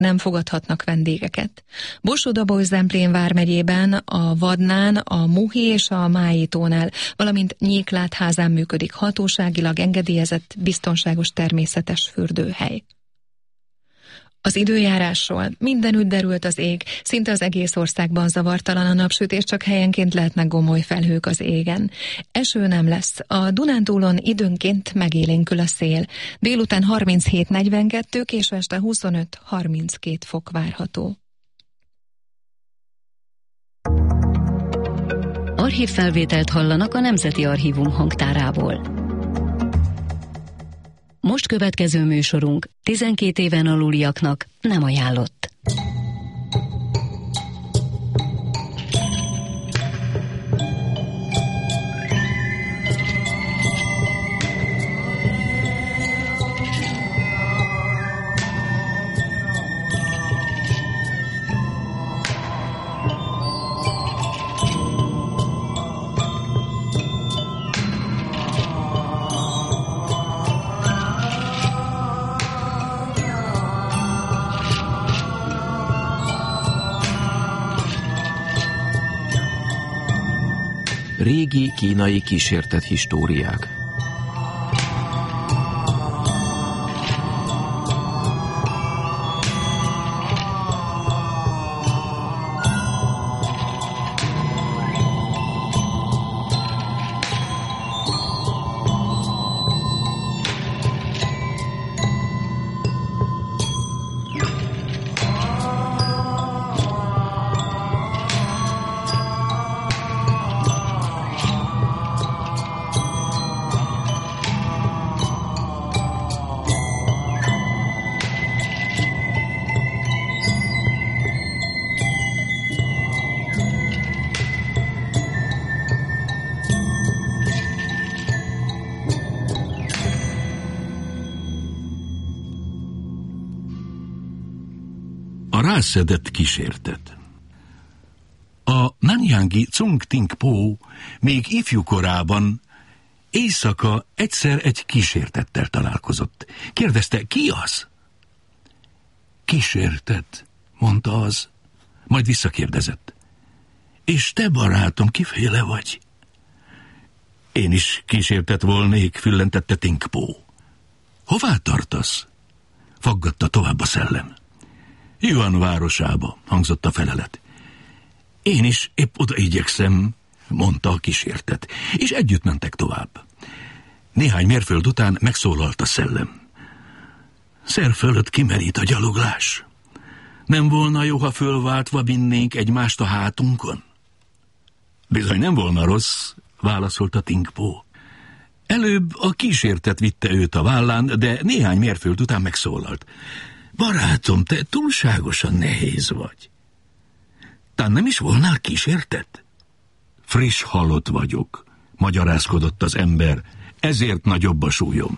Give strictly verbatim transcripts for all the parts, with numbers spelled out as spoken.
nem fogadhatnak vendégeket. Borsod-Abaúj-Zemplén vármegyében a Vadnán, a Muhi és a Májétónál, valamint Nyéklátházán működik hatóságilag engedélyezett biztonságos természetes fürdőhely. Az időjárásról: mindenütt derült az ég, szinte az egész országban zavartalan a napsütés, csak helyenként lehetnek gomoly felhők az égen. Eső nem lesz, a Dunántúlon időnként megélénkül a szél. Délután harminchét negyvenkettő, késő este huszonöt harminckét fok várható. Archívfelvételt hallanak a Nemzeti Archívum hangtárából. Most következő műsorunk tizenkét éven aluliaknak nem ajánlott. Régi kínai kísértett históriák. Rászedett kísértet. A Nanyanghi Cung Ting Po még ifjú korában éjszaka egyszer egy kísértettel találkozott. Kérdezte, ki az? Kísértet, mondta az, majd visszakérdezett. És te, barátom, kiféle vagy? Én is kísértet volnék, füllentette Ting Po. Hová tartasz? Faggatta tovább a szellem. Yuan városába, hangzott a felelet. Én is épp oda igyekszem, mondta a kísértet, és együtt mentek tovább. Néhány mérföld után megszólalt a szellem. Szer fölött kimerít a gyaloglás. Nem volna jó, ha fölváltva vinnénk egymást a hátunkon? Bizony nem volna rossz, válaszolta Ting Po. Előbb a kísértet vitte őt a vállán, de néhány mérföld után megszólalt. Barátom, te túlságosan nehéz vagy. Tán nem is volnál kísértet? Friss halott vagyok, magyarázkodott az ember, ezért nagyobb a súlyom.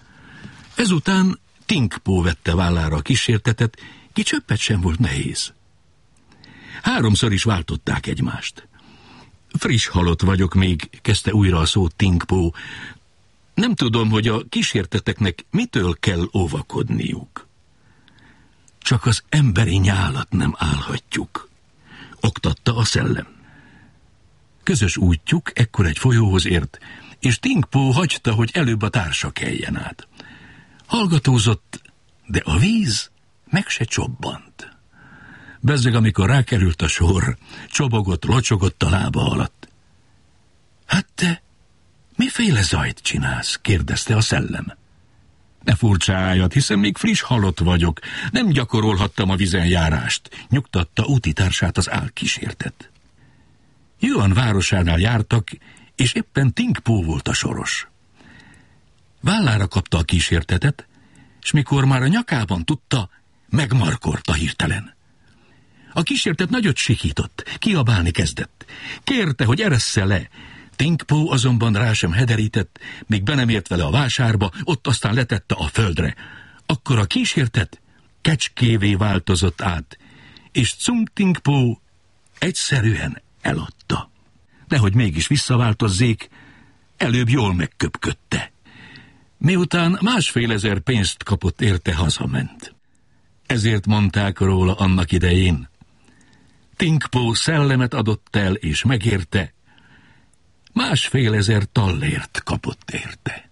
Ezután Ting Po vette vállára a kísértetet, ki csöppet sem volt nehéz. Háromszor is váltották egymást. Friss halott vagyok még, kezdte újra a szót Ting Po. Nem tudom, hogy a kísérteteknek mitől kell óvakodniuk. Csak az emberi nyálat nem állhatjuk, oktatta a szellem. Közös útjuk ekkor egy folyóhoz ért, és Ting Po hagyta, hogy előbb a társa keljen át. Hallgatózott, de a víz meg se csobbant. Bezzeg, amikor rákerült a sor, csobogott, locsogott a lába alatt. Hát te miféle zajt csinálsz? Kérdezte a szellem. Ne furcsáljad, hiszen még friss halott vagyok, nem gyakorolhattam a vízen járást, nyugtatta útitársát az álkísértet. Yuan városánál jártak, és éppen Ting Po volt a soros. Vállára kapta a kísértetet, és mikor már a nyakában tudta, megmarkolta hirtelen. A kísértet nagyot sikított, kiabálni kezdett. Kérte, hogy eressze le. Ting Po azonban rá sem hederített, még be nem ért vele a vásárba, ott aztán letette a földre. Akkor a kísértet kecskévé változott át, és Cung Ting Po egyszerűen eladta. Nehogy mégis visszaváltozzék, előbb jól megköpködte. Miután másfél ezer pénzt kapott érte, hazament. Ezért mondták róla annak idején. Tinkpó szellemet adott el, és megérte. Másfél ezer tallért kapott érte.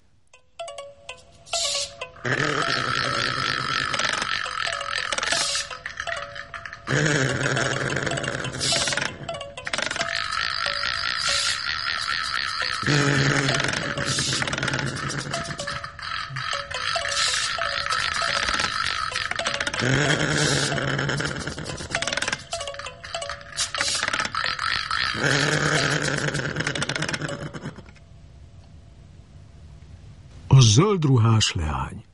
A zöldruhás leány.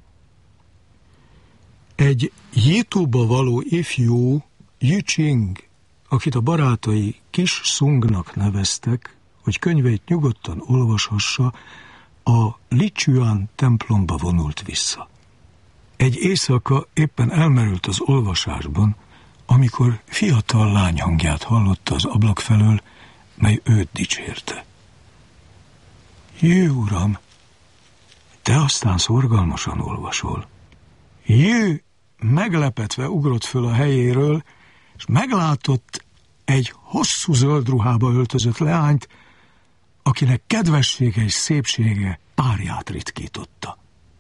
Egy Jitóba való ifjú, Jücsing, akit a barátai Kis Szungnak neveztek, hogy könyveit nyugodtan olvashassa, a Lichuan templomba vonult vissza. Egy éjszaka éppen elmerült az olvasásban, amikor fiatal lány hangját hallotta az ablak felől, mely őt dicsérte. Jő, uram, te aztán szorgalmasan olvasol. Jő meglepetve ugrott föl a helyéről, és meglátott egy hosszú zöld ruhába öltözött leányt, akinek kedvessége és szépsége párját ritkította.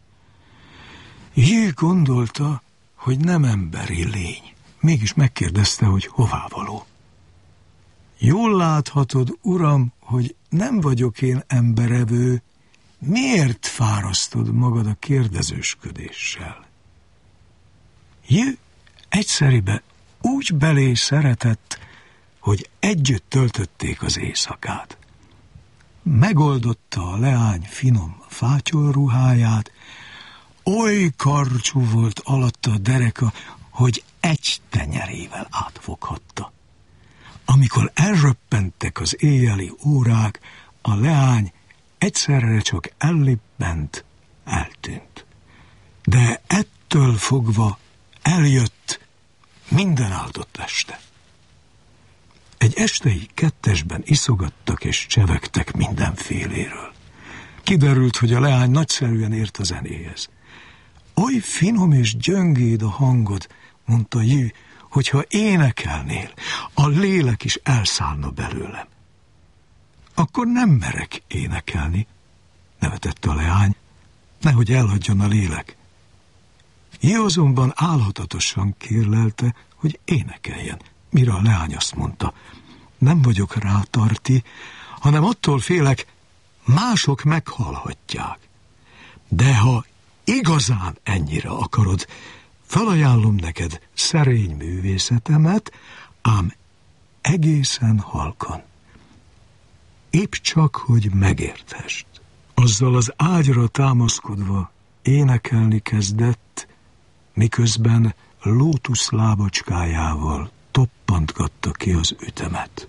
Jő gondolta, hogy nem emberi lény, mégis megkérdezte, hogy hová való. Jól láthatod, uram, hogy nem vagyok én emberevő, miért fárasztod magad a kérdezősködéssel? Jő egyszeribe úgy belé szeretett, hogy együtt töltötték az éjszakát. Megoldotta a leány finom fátyolruháját, oly karcsú volt alatta a dereka, hogy egy tenyerével átfoghatta. Amikor elröppentek az éjjeli órák, a leány egyszerre csak ellibbent, eltűnt. De ettől fogva eljött minden áldott este. Egy estei kettesben iszogattak és csevegtek mindenféléről. Kiderült, hogy a leány nagyszerűen ért a zenéhez. Oly finom és gyöngéd a hangod, mondta Jű, hogyha énekelnél, a lélek is elszállna belőlem. Akkor nem merek énekelni, nevetett a leány, nehogy elhagyjon a lélek. Jű azonban álhatatosan kérlelte, hogy énekeljen, mire a leány azt mondta, nem vagyok rátarti, hanem attól félek, mások meghallhatják. De ha igazán ennyire akarod, felajánlom neked szerény művészetemet, ám egészen halkan. Épp csak, hogy megérthest. Azzal az ágyra támaszkodva énekelni kezdett, miközben lótusz lábacskájával toppantgatta ki az ütemet.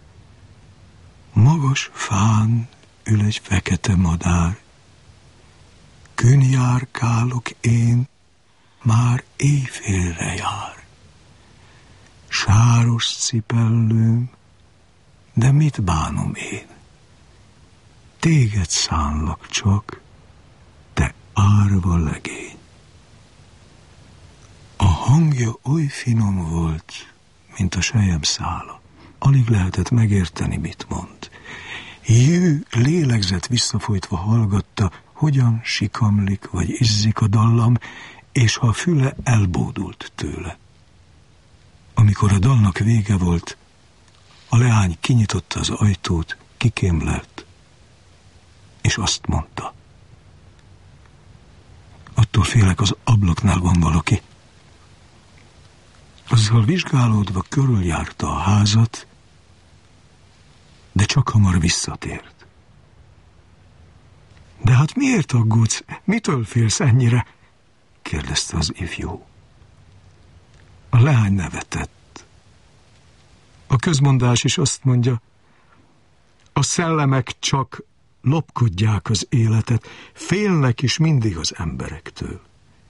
Magas fán ül egy fekete madár, kün járkálok én, már éjfélre jár. Sáros cipellőm, de mit bánom én? Téged szánlak csak, te árva legény. A hangja oly finom volt, mint a sejem szála. Alig lehetett megérteni, mit mond. Jű lélegzett visszafolytva hallgatta, hogyan sikamlik vagy izzik a dallam, és ha a füle elbódult tőle. Amikor a dalnak vége volt, a leány kinyitotta az ajtót, kikémlelt, és azt mondta. Attól félek, az ablaknál van valaki. Azzal vizsgálódva körüljárta a házat, de csak hamar visszatért. De hát miért aggódsz? Mitől félsz ennyire? kérdezte az ifjú. A leány nevetett. A közmondás is azt mondja, a szellemek csak lopkodják az életet, félnek is mindig az emberektől.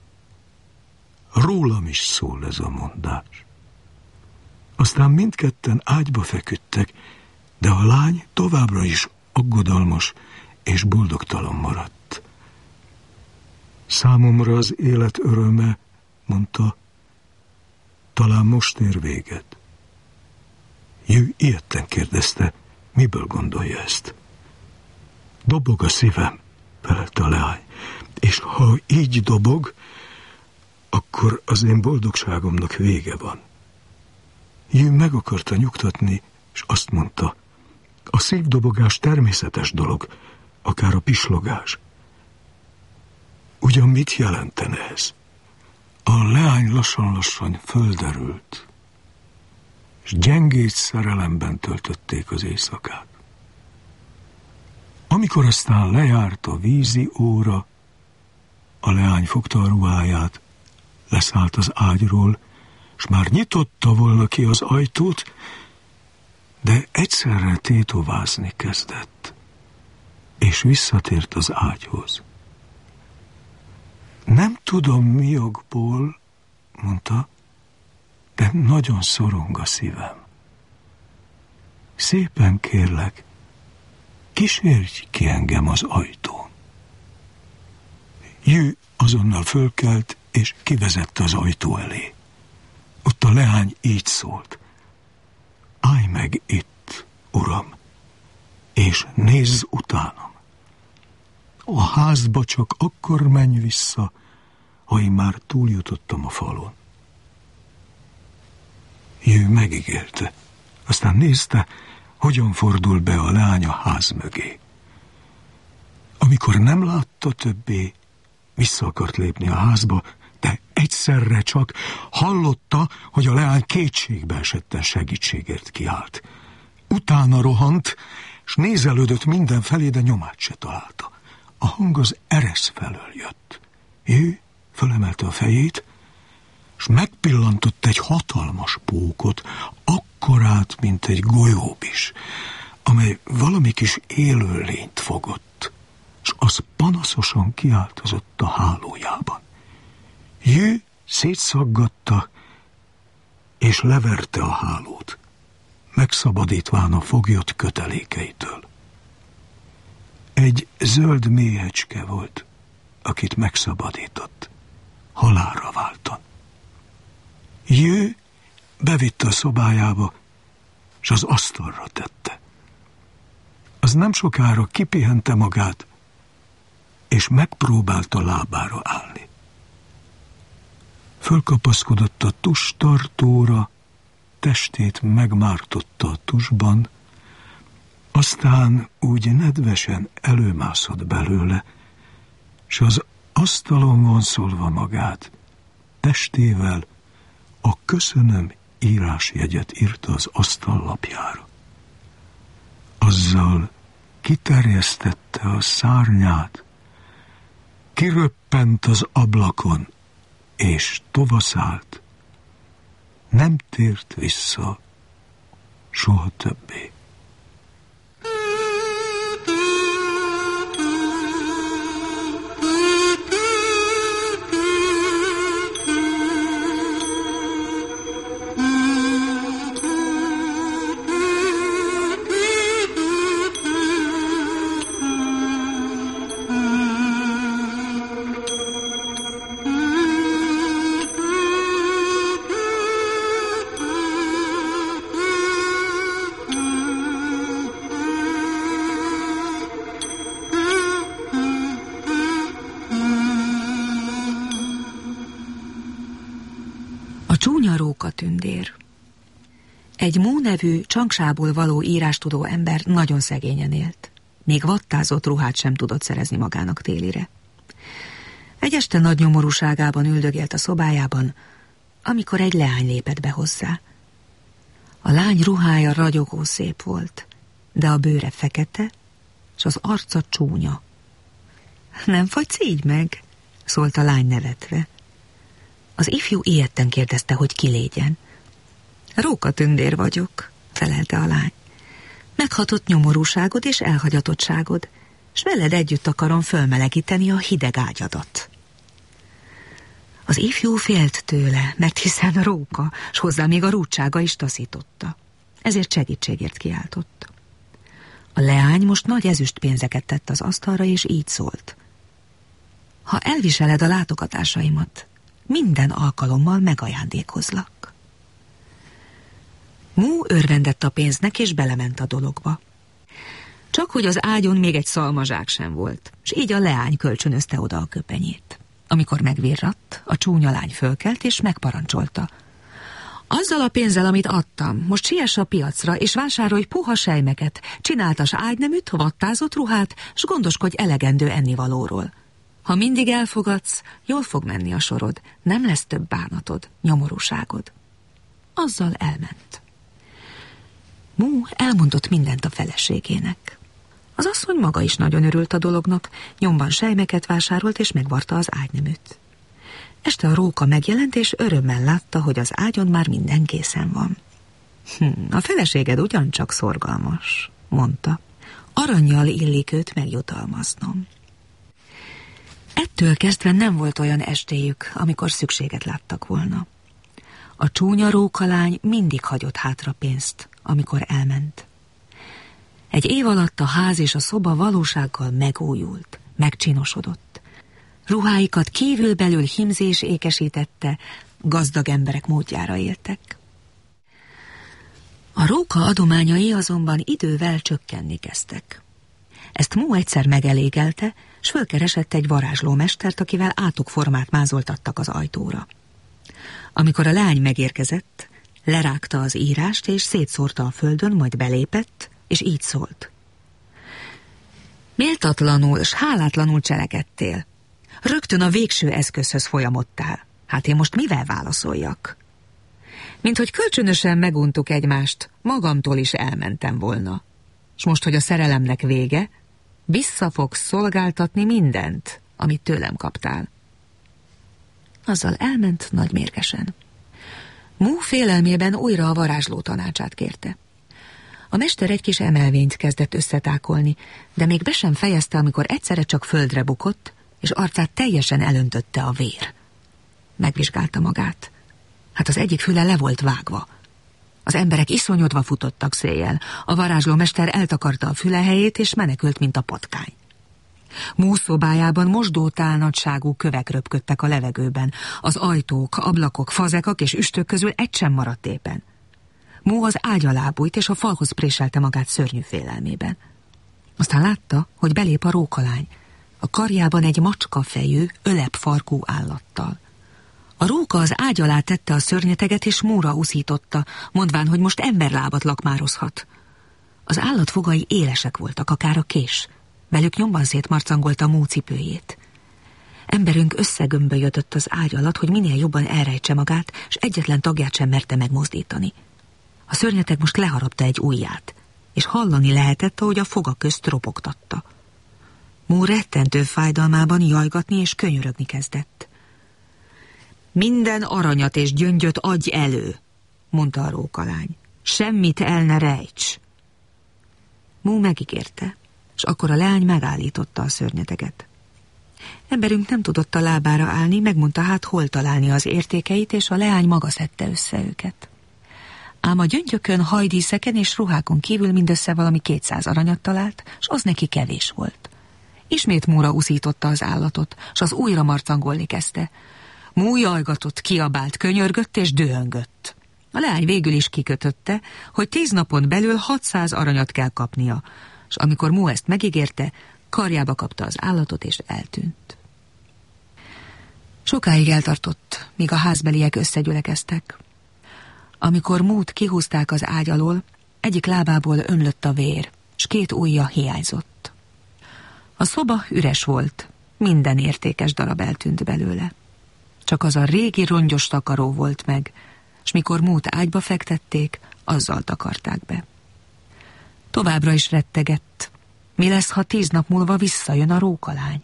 Rólam is szól ez a mondás. Aztán mindketten ágyba feküdtek, de a lány továbbra is aggodalmas és boldogtalan maradt. Számomra az élet öröme, mondta, talán most ér véget. Jü ilyetten kérdezte, miből gondolja ezt. Dobog a szívem, felelte a leány, és ha így dobog, akkor az én boldogságomnak vége van. Jü meg akarta nyugtatni, és azt mondta, a szívdobogás természetes dolog, akár a pislogás. Ugyan mit jelentene ez? A leány lassan-lassan földerült, és gyengéd szerelemben töltötték az éjszakát. Amikor aztán lejárt a vízi óra, a leány fogta a ruháját, leszállt az ágyról, és már nyitotta volna ki az ajtót, de egyszerre tétovázni kezdett, és visszatért az ágyhoz. Nem tudom mi jogból, mondta, de nagyon szorong a szívem. Szépen kérlek, kísérj ki engem az ajtón. Jü azonnal fölkelt, és kivezette az ajtó elé. Ott a leány így szólt. Állj meg itt, uram, és nézz utánam. A házba csak akkor menj vissza, ha én már túljutottam a falon. Jü megígérte, aztán nézte, hogyan fordul be a lány a ház mögé. Amikor nem látta többé, vissza akart lépni a házba, de egyszerre csak hallotta, hogy a leány kétségbe esetten segítségért kiált. Utána rohant, s nézelődött mindenfelé, de nyomát se találta. A hang az eresz felől jött. Ő fölemelte a fejét, s megpillantott egy hatalmas pókot, akkorát, mint egy golyóbis, amely valami kis élőlényt fogott, s az panaszosan kiáltozott a hálójában. Jü szétszaggatta, és leverte a hálót, megszabadítván a foglyot kötelékeitől. Egy zöld méhecske volt, akit megszabadított, halálra váltan. Jü bevitte a szobájába, és az asztalra tette. Az nem sokára kipihente magát, és megpróbálta lábára állni. Fölkapaszkodott a tustartóra, testét megmártotta a tusban, aztán úgy nedvesen előmászott belőle, s az asztalon vonszolva magát, testével a köszönöm írásjegyet írta az asztallapjára. Azzal kiterjesztette a szárnyát, kiröppent az ablakon, és tovaszállt. Nem tért vissza soha többé. Rókatündér. Egy Mó nevű, Csangsából való írástudó ember nagyon szegényen élt. Még vattázott ruhát sem tudott szerezni magának télire. Egy este nagy nyomorúságában üldögélt a szobájában, amikor egy leány lépett be hozzá. A lány ruhája ragyogó szép volt, de a bőre fekete, és az arca csúnya. Nem fagysz így meg? Szólt a lány nevetve. Az ifjú ijedten kérdezte, hogy ki légyen. Rókatündér vagyok, felelte a lány. Meghatott nyomorúságod és elhagyatottságod, s veled együtt akarom fölmelegíteni a hideg ágyadat. Az ifjú félt tőle, mert hiszen róka, s hozzá még a rúdsága is taszította. Ezért segítségért kiáltott. A leány most nagy ezüstpénzeket tett az asztalra, és így szólt. Ha elviseled a látogatásaimat, minden alkalommal megajándékozlak. Mú örvendett a pénznek, és belement a dologba. Csak hogy az ágyon még egy szalmazsák sem volt, és így a leány kölcsönözte oda a köpenyét. Amikor megvirratt, a csúnya lány fölkelt, és megparancsolta: azzal a pénzzel, amit adtam, most siess a piacra, és vásárolj puha sejmeket, csináltas ágyneműt, vattázott ruhát, s gondoskodj elegendő ennivalóról. Ha mindig elfogadsz, jól fog menni a sorod, nem lesz több bánatod, nyomorúságod. Azzal elment. Mú elmondott mindent a feleségének. Az asszony maga is nagyon örült a dolognak, nyomban sejmeket vásárolt, és megvarta az ágyneműt. Este a róka megjelent, és örömmel látta, hogy az ágyon már minden készen van. Hm, a feleséged ugyancsak szorgalmas, mondta. Arannyal illik őt megjutalmaznom. Ettől kezdve nem volt olyan estéjük, amikor szükséget láttak volna. A csúnya rókalány mindig hagyott hátra pénzt, amikor elment. Egy év alatt a ház és a szoba valósággal megújult, megcsinosodott. Ruháikat kívülbelül hímzés ékesítette, gazdag emberek módjára éltek. A róka adományai azonban idővel csökkenni kezdtek. Ezt Mú egyszer megelégelte, s fölkeresett egy varázslómestert, akivel átukformát mázoltattak az ajtóra. Amikor a lány megérkezett, lerágta az írást, és szétszórta a földön, majd belépett, és így szólt. Méltatlanul s hálátlanul cselekedtél. Rögtön a végső eszközhöz folyamodtál. Hát én most mivel válaszoljak? Mint hogy kölcsönösen meguntuk egymást, magamtól is elmentem volna. S most, hogy a szerelemnek vége, vissza fogsz szolgáltatni mindent, amit tőlem kaptál. Azzal elment nagy mérgesen. Mú félelmében újra a varázsló tanácsát kérte. A mester egy kis emelvényt kezdett összetákolni, de még be sem fejezte, amikor egyszerre csak földre bukott, és arcát teljesen elöntötte a vér. Megvizsgálta magát. Hát az egyik füle le volt vágva. Az emberek iszonyodva futottak széjjel. A varázslómester eltakarta a fülehelyét, és menekült, mint a patkány. Mú szobájában mosdótál nagyságú kövek röpködtek a levegőben. Az ajtók, ablakok, fazekak és üstök közül egy sem maradt éppen. Mú az ágy alá bújt, és a falhoz préselte magát szörnyű félelmében. Aztán látta, hogy belép a rókalány, a karjában egy macskafejű, ölep farkú állattal. A róka az ágy alá tette a szörnyeteget, és Múra uszította, mondván, hogy most emberlábat lakmározhat. Az állat fogai élesek voltak, akár a kés. Velük nyomban szétmarcangolta Mú cipőjét. Emberünk összegömbölyödött az ágy alatt, hogy minél jobban elrejtse magát, s egyetlen tagját sem merte megmozdítani. A szörnyeteg most leharapta egy ujját, és hallani lehetett, ahogy a foga közt ropogtatta. Mú rettentő fájdalmában jajgatni és könyörögni kezdett. Minden aranyat és gyöngyöt adj elő, mondta a rókalány. Semmit el ne rejts. Mú megígérte, és akkor a leány megállította a szörnyeteget. Emberünk nem tudott a lábára állni, megmondta hát, hol találni az értékeit, és a leány maga szedte össze őket. Ám a gyöngyökön, hajdíszeken és ruhákon kívül mindössze valami kétszáz aranyat talált, s az neki kevés volt. Ismét Múra uszította az állatot, s az újra marcangolni kezdte. Mú jajgatott, kiabált, könyörgött és dühöngött. A leány végül is kikötötte, hogy tíz napon belül hatszáz aranyat kell kapnia, s amikor Mú ezt megígérte, karjába kapta az állatot és eltűnt. Sokáig eltartott, míg a házbeliek összegyülekeztek. Amikor Mút kihúzták az ágy alól, egyik lábából ömlött a vér, s két ujja hiányzott. A szoba üres volt, minden értékes darab eltűnt belőle. Csak az a régi rongyos takaró volt meg, s mikor Mút ágyba fektették, azzal takarták be. Továbbra is rettegett. Mi lesz, ha tíz nap múlva visszajön a rókalány?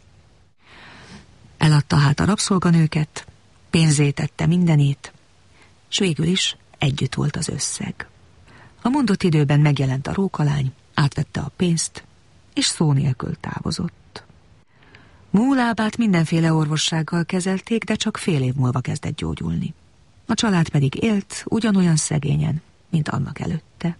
Eladta hát a rabszolganőket, pénzé tette mindenét, s végül is együtt volt az összeg. A mondott időben megjelent a rókalány, átvette a pénzt, és szó nélkül távozott. Mú lábát mindenféle orvossággal kezelték, de csak fél év múlva kezdett gyógyulni. A család pedig élt ugyanolyan szegényen, mint annak előtte.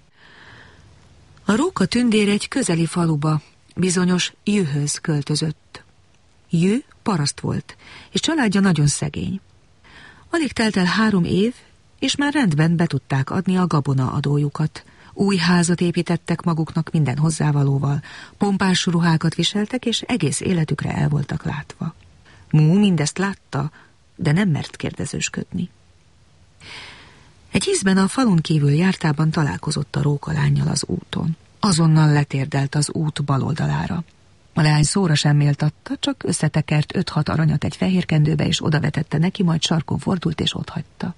A róka tündér egy közeli faluba, bizonyos Jühöz költözött. Jü paraszt volt, és családja nagyon szegény. Alig telt el három év, és már rendben be tudták adni a gabona adójukat. Új házat építettek maguknak minden hozzávalóval, pompás ruhákat viseltek, és egész életükre el voltak látva. Mú mindezt látta, de nem mert kérdezősködni. Egy ízben a falun kívül jártában találkozott a rókalánnyal az úton. Azonnal letérdelt az út bal oldalára. A leány szóra sem méltatta, csak összetekert öt-hat aranyat egy fehér kendőbe, és odavetette neki, majd sarkon fordult és otthagyta.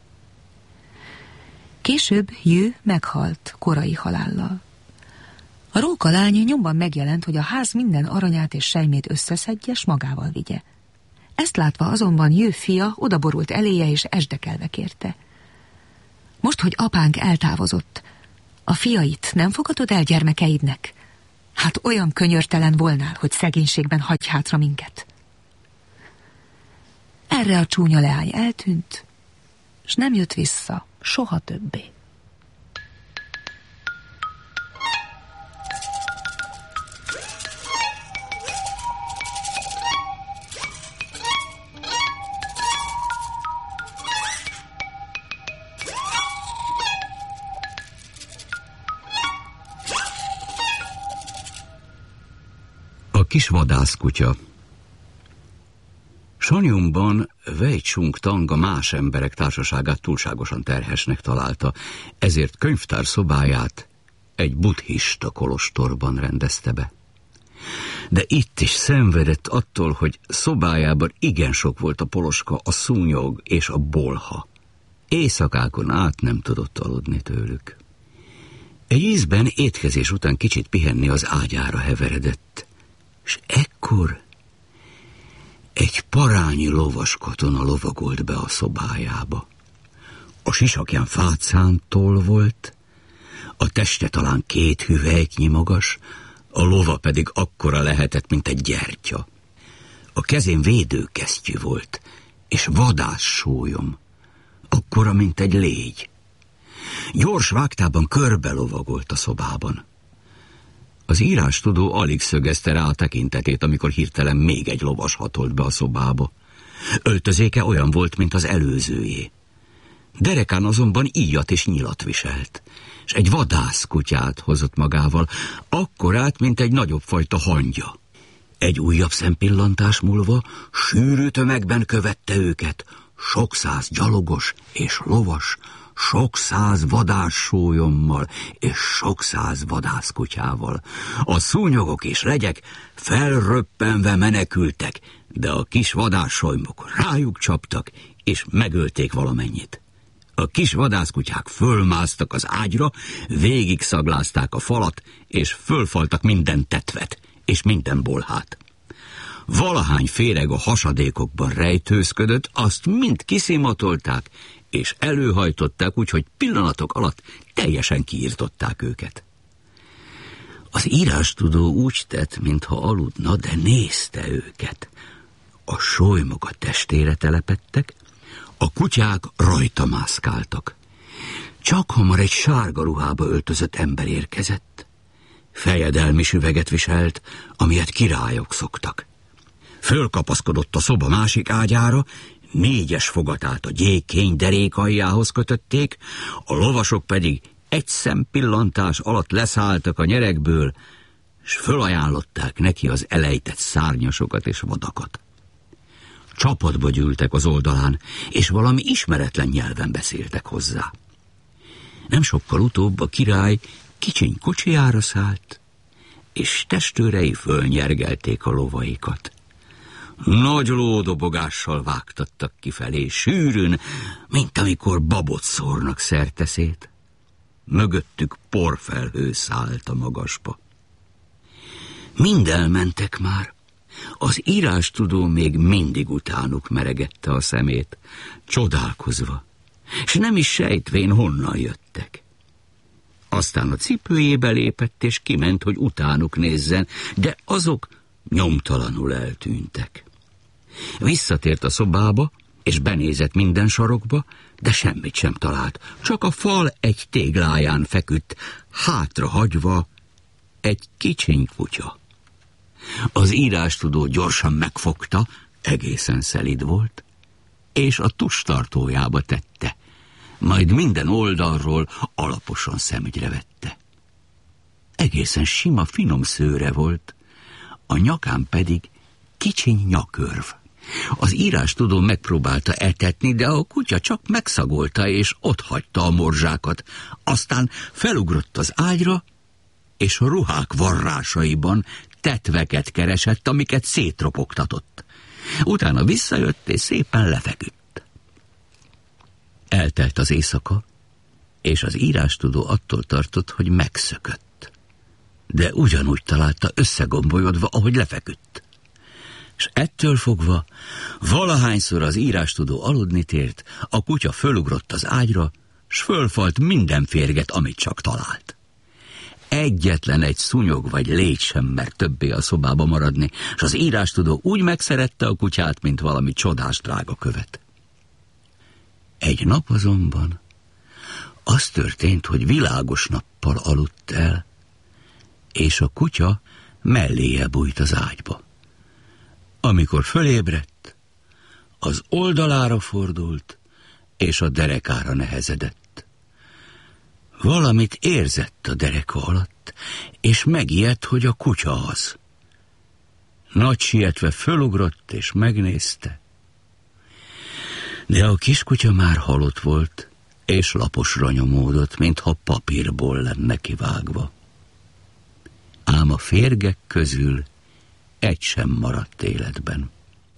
Később Jő meghalt korai halállal. A rókalány nyomban megjelent, hogy a ház minden aranyát és sejmét összeszedje, s magával vigye. Ezt látva azonban Jő fia odaborult eléje, és esdekelve kérte. Most, hogy apánk eltávozott, a fiait nem fogadod el gyermekeidnek? Hát olyan könyörtelen volnál, hogy szegénységben hagyj hátra minket. Erre a csúnya leány eltűnt, s nem jött vissza soha többé. A kis vadászkutya. Sanyumban Wei Chung Tang a más emberek társaságát túlságosan terhesnek találta, ezért könyvtár szobáját egy buddhista kolostorban rendezte be. De itt is szenvedett attól, hogy szobájában igen sok volt a poloska, a szúnyog és a bolha. Éjszakákon át nem tudott aludni tőlük. Egy ízben étkezés után kicsit pihenni az ágyára heveredett, és ekkor egy parányi lovas katona lovagolt be a szobájába. A sisakján fácántól volt, a teste talán két hüvelyknyi magas, a lova pedig akkora lehetett, mint egy gyertya. A kezén védőkesztyű volt, és vadászsólyom, akkora, mint egy légy. Gyors vágtában körbe lovagolt a szobában. Az írástudó alig szögezte rá a tekintetét, amikor hirtelen még egy lovas hatolt be a szobába. Öltözéke olyan volt, mint az előzőjé. Derekán azonban íjat és nyilat viselt, és egy vadászkutyát hozott magával, akkorát, mint egy nagyobb fajta hangya. Egy újabb szempillantás múlva sűrű tömegben követte őket, sok száz gyalogos és lovas, sok száz vadászsólyommal és sok száz vadászkutyával. A szúnyogok és legyek felröppenve menekültek, de a kis vadászsolymok rájuk csaptak, és megölték valamennyit. A kis vadászkutyák fölmásztak az ágyra, végig szaglázták a falat, és fölfaltak minden tetvet, és minden bolhát. Valahány féreg a hasadékokban rejtőzködött, azt mind kiszimatolták, és előhajtották úgy, hogy pillanatok alatt teljesen kiirtották őket. Az írástudó úgy tett, mintha aludna, de nézte őket. A solymok a testére telepedtek, a kutyák rajta mászkáltak. Csak hamar egy sárga ruhába öltözött ember érkezett. Fejedelmi süveget viselt, amilyet királyok szoktak. Fölkapaszkodott a szoba másik ágyára, négyes fogatát a gyékény derék aljához kötötték, a lovasok pedig egy szempillantás alatt leszálltak a nyerekből, s fölajánlották neki az elejtett szárnyasokat és vadakat. Csapatba gyűltek az oldalán, és valami ismeretlen nyelven beszéltek hozzá. Nem sokkal utóbb a király kicsiny kocsijára szállt, és testőrei fölnyergelték a lovaikat. Nagy lódobogással vágtattak kifelé, sűrűn, mint amikor babot szórnak szerteszét. Mögöttük porfelhő szállt a magasba. Mind elmentek már. Az írástudó még mindig utánuk meregette a szemét, csodálkozva, s nem is sejtvén, honnan jöttek. Aztán a cipőjébe lépett, és kiment, hogy utánuk nézzen, de azok nyomtalanul eltűntek. Visszatért a szobába, és benézett minden sarokba, de semmit sem talált, csak a fal egy tégláján feküdt, hátrahagyva egy kicsiny kutya. Az írástudó gyorsan megfogta, egészen szelíd volt, és a tustartójába tette. majd minden oldalról alaposan szemügyre vette. Egészen sima, finom szőre volt, a nyakán pedig kicsiny nyakörv. Az írástudó megpróbálta etetni, de a kutya csak megszagolta és otthagyta a morzsákat. Aztán felugrott az ágyra, és a ruhák varrásaiban tetveket keresett, amiket szétropogtatott. Utána visszajött, és szépen lefeküdt. Eltelt az éjszaka, és az írástudó attól tartott, hogy megszökött. De ugyanúgy találta összegombolyodva, ahogy lefeküdt. És ettől fogva, valahányszor az írástudó aludni tért, a kutya fölugrott az ágyra, s fölfalt minden férget, amit csak talált. Egyetlen egy szúnyog vagy légy sem mert többé a szobába maradni, és az írástudó úgy megszerette a kutyát, mint valami csodás drága követ. Egy nap azonban az történt, hogy világos nappal aludt el, és a kutya melléje bújt az ágyba. Amikor fölébredt, az oldalára fordult, és a derekára nehezedett. Valamit érzett a dereka alatt, és megijedt, hogy a kutya az. Nagy sietve fölugrott, és megnézte. De a kiskutya már halott volt, és laposra nyomódott, mintha papírból lenne kivágva. Ám a férgek közül egy sem maradt életben.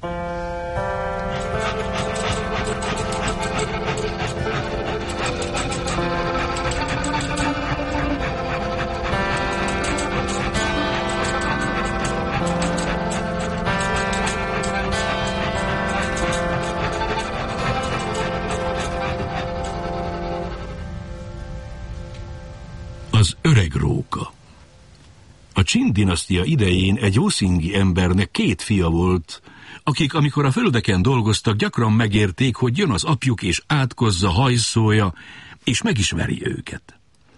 Az öreg róka. A Qin-dinasztia idején egy oszingi embernek két fia volt, akik, amikor a földeken dolgoztak, gyakran megérték, hogy jön az apjuk és átkozza, hajszolja, és megismeri őket.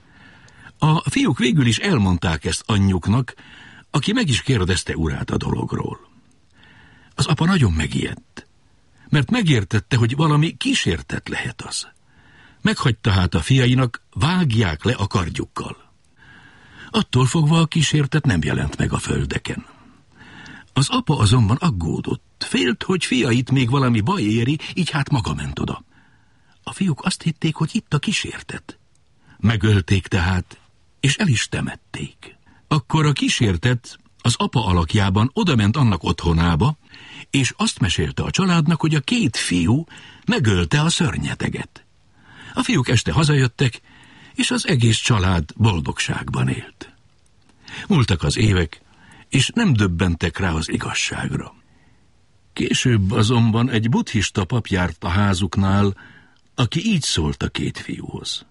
A fiúk végül is elmondták ezt anyjuknak, aki meg is kérdezte urát a dologról. Az apa nagyon megijedt, mert megértette, hogy valami kísértet lehet az. Meghagyta hát a fiainak, vágják le a kardjukkal. Attól fogva a kísértet nem jelent meg a földeken. Az apa azonban aggódott, félt, hogy fiait még valami baj éri, így hát maga ment oda. A fiúk azt hitték, hogy itt a kísértet. Megölték tehát, és el is temették. Akkor a kísértet az apa alakjában odament annak otthonába, és azt mesélte a családnak, hogy a két fiú megölte a szörnyeteget. A fiúk este hazajöttek, és az egész család boldogságban élt. Múltak az évek, és nem döbbentek rá az igazságra. Később azonban egy buddhista pap járt a házuknál, aki így szólt a két fiúhoz.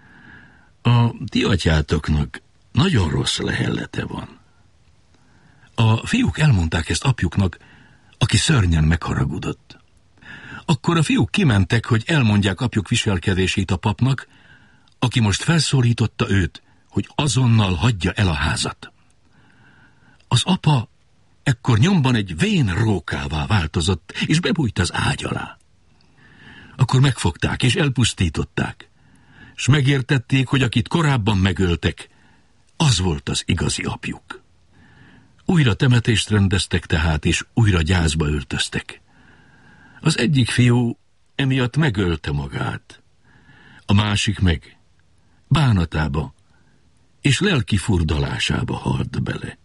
A ti atyátoknak nagyon rossz lehellete van. A fiúk elmondták ezt apjuknak, aki szörnyen megharagudott. Akkor a fiúk kimentek, hogy elmondják apjuk viselkedését a papnak, aki most felszólította őt, hogy azonnal hagyja el a házat. Az apa ekkor nyomban egy vén rókává változott, és bebújt az ágy alá. Akkor megfogták és elpusztították, és megértették, hogy akit korábban megöltek, az volt az igazi apjuk. Újra temetést rendeztek tehát, és újra gyászba öltöztek. Az egyik fiú emiatt megölte magát, a másik meg bánatába és lelki furdalásába halt bele.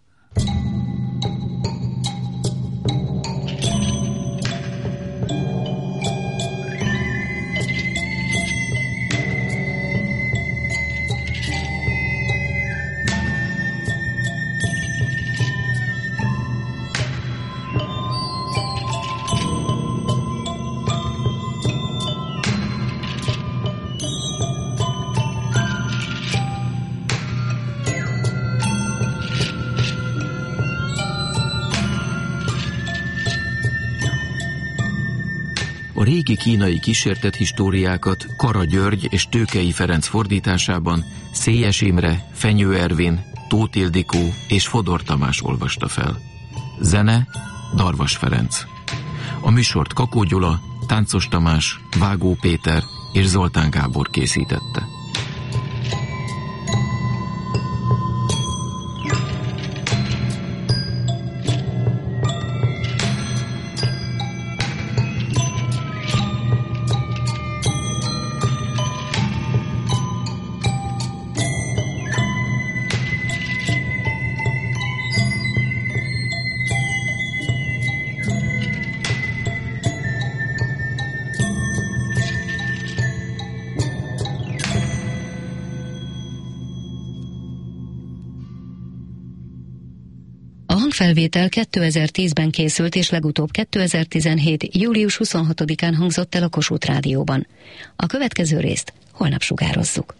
A régi kínai kísértett históriákat Kara György és Tőkei Ferenc fordításában Szélyes Imre, Fenyő Ervin, Tóth Ildikó és Fodor Tamás olvasta fel. Zene Darvas Ferenc. A műsort Kakó Gyula, Táncos Tamás, Vágó Péter és Zoltán Gábor készítette. A felvétel kétezer-tízben készült, és legutóbb kétezer-tizenhét. július huszonhatodikán hangzott el a Kossuth Rádióban. A következő részt holnap sugározzuk.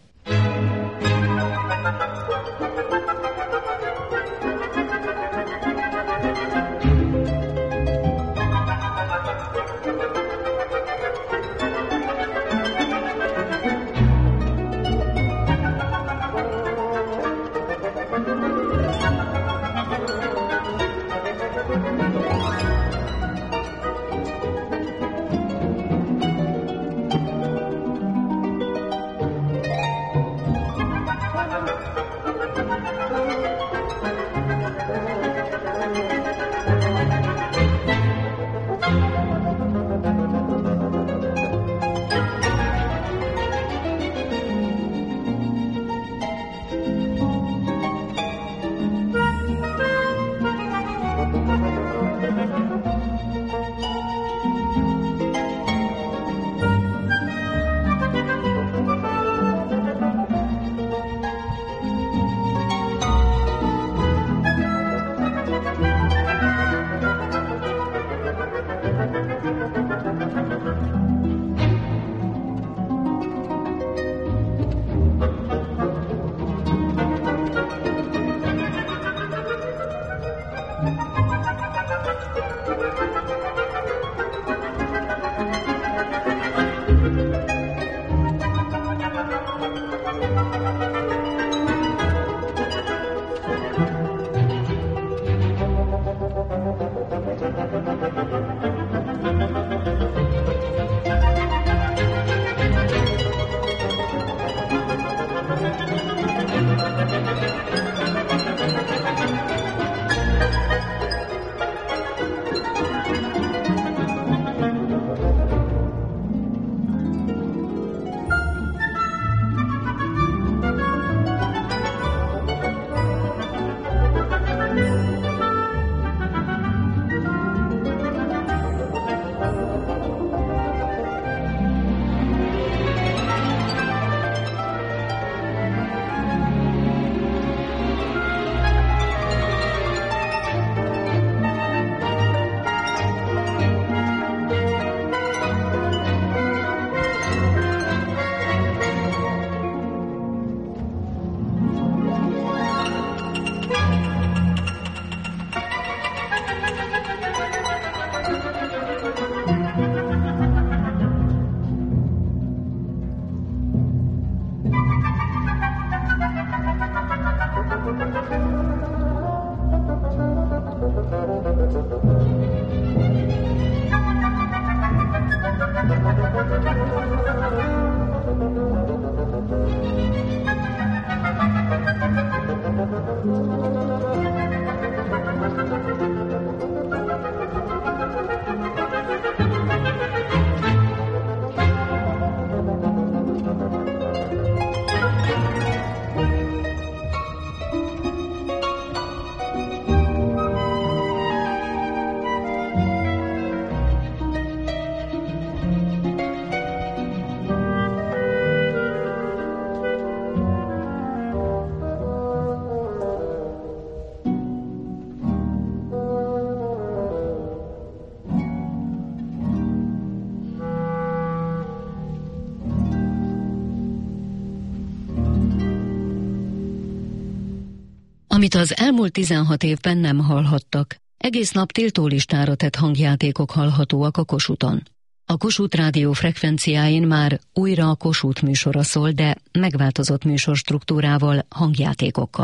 Amit az elmúlt tizenhat évben nem hallhattak, egész nap tiltólistára tett hangjátékok hallhatóak a Kossuthon. A Kossuth Rádió frekvenciáin már újra a Kossuth műsora szól, de megváltozott műsorstruktúrával, hangjátékokkal.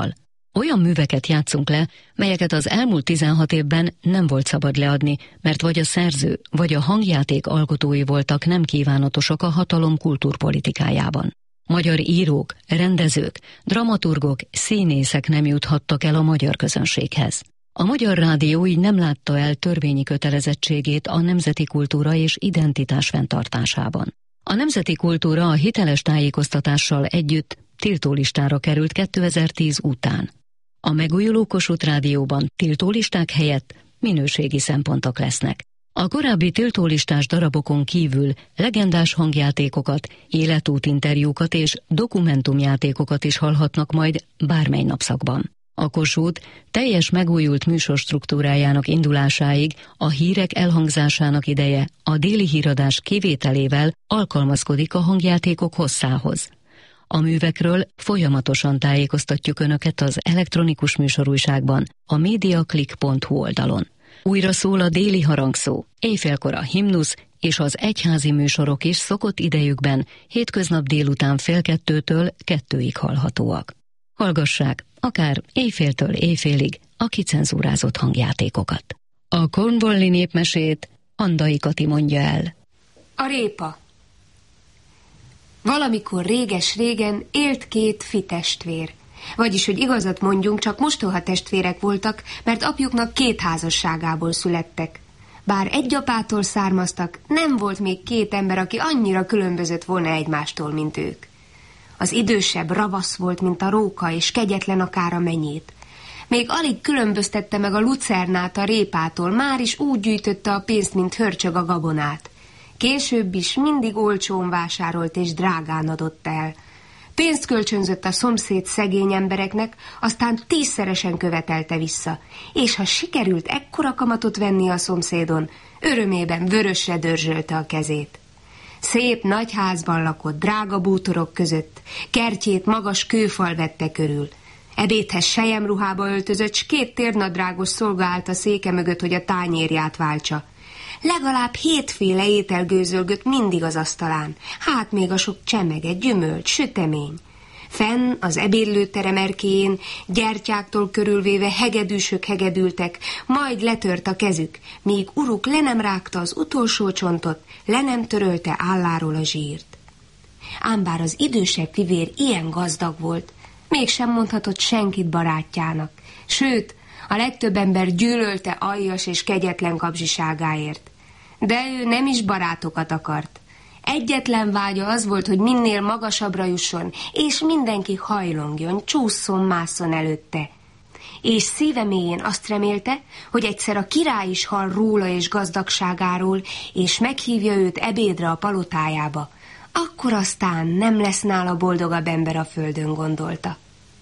Olyan műveket játszunk le, melyeket az elmúlt tizenhat évben nem volt szabad leadni, mert vagy a szerző, vagy a hangjáték alkotói voltak nem kívánatosak a hatalom kultúrpolitikájában. Magyar írók, rendezők, dramaturgok, színészek nem juthattak el a magyar közönséghez. A Magyar Rádió így nem látta el törvényi kötelezettségét a nemzeti kultúra és identitás fenntartásában. A nemzeti kultúra a hiteles tájékoztatással együtt tiltólistára került kétezer-tíz után. A megújuló Kossuth Rádióban tiltólisták helyett minőségi szempontok lesznek. A korábbi tiltólistás darabokon kívül legendás hangjátékokat, életútinterjúkat és dokumentumjátékokat is hallhatnak majd bármely napszakban. A Kossuth teljes megújult műsorstruktúrájának indulásáig a hírek elhangzásának ideje a déli híradás kivételével alkalmazkodik a hangjátékok hosszához. A művekről folyamatosan tájékoztatjuk Önöket az elektronikus műsorújságban, a mediaclick pont hu oldalon. Újra szól a déli harangszó, éjfélkor a himnusz és az egyházi műsorok is szokott idejükben hétköznap délután fél kettőtől kettőig hallhatóak. Hallgassák akár éjféltől éjfélig a kicenzúrázott hangjátékokat. A cornwalli népmesét Andai Kati mondja el. A répa. Valamikor réges-régen élt két fitestvér. Vagyis, hogy igazat mondjunk, csak mostoha testvérek voltak, mert apjuknak két házasságából születtek. Bár egy apától származtak, nem volt még két ember, aki annyira különbözött volna egymástól, mint ők. Az idősebb ravasz volt, mint a róka, és kegyetlen akár a menyét. Még alig különböztette meg a lucernát a répától, már is úgy gyűjtötte a pénzt, mint hörcsög a gabonát. Később is mindig olcsón vásárolt és drágán adott el. Pénzt kölcsönzött a szomszéd szegény embereknek, aztán tízszeresen követelte vissza, és ha sikerült ekkora kamatot venni a szomszédon, örömében vörösre dörzsölte a kezét. Szép nagy házban lakott, drága bútorok között, kertjét magas kőfal vette körül. Ebédhez selyemruhába öltözött, s két térnadrágos szolga állt a széke mögött, hogy a tányérját váltsa. Legalább hétféle étel gőzölgött mindig az asztalán, hát még a sok csemege, gyümölcs, sütemény. Fenn az ebédlőterem erkélyén gyertyáktól körülvéve hegedűsök hegedültek, majd letört a kezük, míg uruk le nem rágta az utolsó csontot, le nem törölte álláról a zsírt. Ám bár az idősebb fivér ilyen gazdag volt, mégsem mondhatott senkit barátjának, sőt, a legtöbb ember gyűlölte aljas és kegyetlen kapzsiságáért. De ő nem is barátokat akart. Egyetlen vágya az volt, hogy minél magasabbra jusson, és mindenki hajlongjon, csúszson-másszon előtte. És szíve mélyén azt remélte, hogy egyszer a király is hall róla és gazdagságáról, és meghívja őt ebédre a palotájába. Akkor aztán nem lesz nála boldogabb ember a földön, gondolta.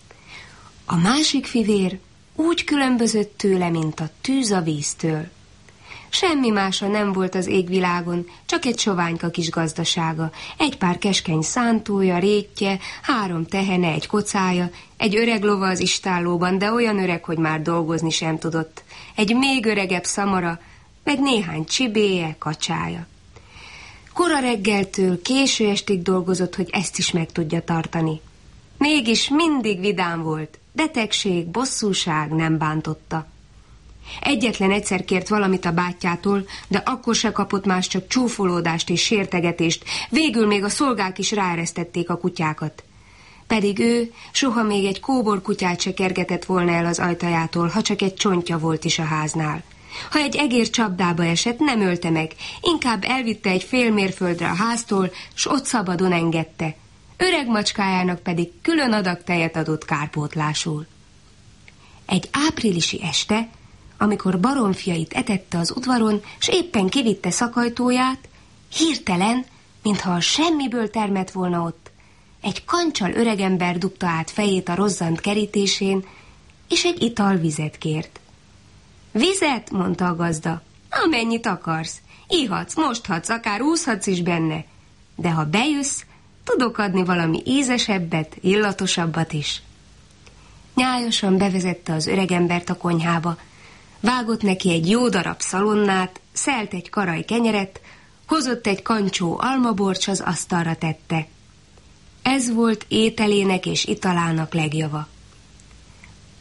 A másik fivér úgy különbözött tőle, mint a tűz a víztől. Semmi mása nem volt az égvilágon, csak egy soványka kis gazdasága, egy pár keskeny szántója, rétje, három tehene, egy kocája, egy öreg lova az istállóban, de olyan öreg, hogy már dolgozni sem tudott, egy még öregebb szamara, meg néhány csibéje, kacsája. Kora reggeltől késő estig dolgozott, hogy ezt is meg tudja tartani. Mégis mindig vidám volt, betegség, bosszúság nem bántotta. Egyetlen egyszer kért valamit a bátyjától, de akkor se kapott más, csak csúfolódást és sértegetést, végül még a szolgák is ráeresztették a kutyákat. Pedig ő soha még egy kóbor kutyát se kergetett volna el az ajtajától, ha csak egy csontja volt is a háznál. Ha egy egér csapdába esett, nem ölte meg, inkább elvitte egy fél mérföldre a háztól, s ott szabadon engedte. Öreg macskájának pedig külön adag tejet adott kárpótlásul. Egy áprilisi este, amikor baromfiait etette az udvaron, s éppen kivitte szakajtóját, hirtelen, mintha a semmiből termett volna ott, egy kancsal öregember dugta át fejét a rozzant kerítésén, és egy italvizet kért. Vizet, mondta a gazda, amennyit akarsz, ihatsz, mosthatsz, akár úszhatsz is benne, de ha bejössz, tudok adni valami ízesebbet, illatosabbat is. Nyájosan bevezette az öregembert a konyhába, vágott neki egy jó darab szalonnát, szelt egy karaj kenyeret, hozott egy kancsó almabort, s az asztalra tette. Ez volt ételének és italának legjava.